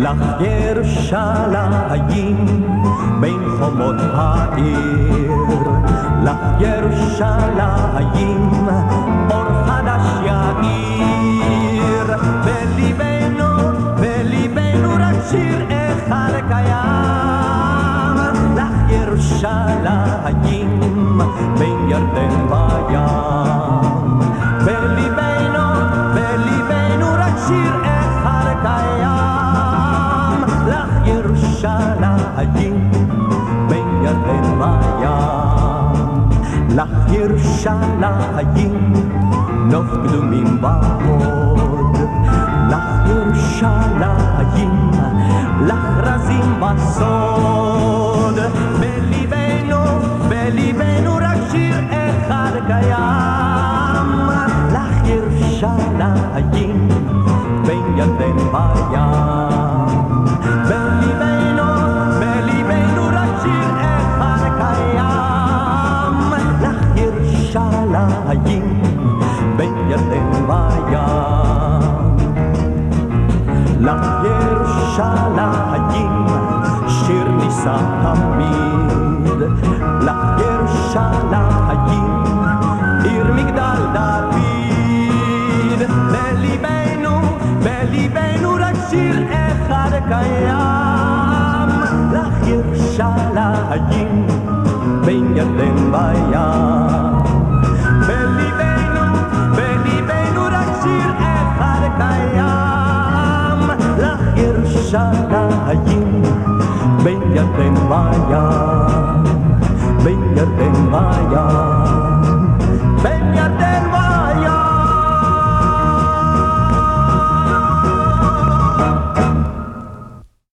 לך ירושלים בין חומות העיר, לך ירושלים אור חדש יאיר. בליבנו רק שיר אחד קיים, לך ירושלים בין ירדן וים. בליבנו רק שיר אחד קיים, לך ירושלים בין ירדן וים. לך ירושלים נוף קדומים בהוד, לך ירושלים לך רזים בסוד. בליבנו רק שיר אחד קיים, לך ירושלים בין ירדן וים. בליבנו רק שיר אחד קיים, לך ירושלים בין ירדן וים. לך ירושלים שיר נישא תמיד, לך ירושלים עיר מגדל דוד. בליבנו רק שיר אחד קיים, לך ירושלים בין ירדן וים. בליבנו רק שיר אחד קיים, לך ירושלים בין ירדן וים. בין ירדן וים.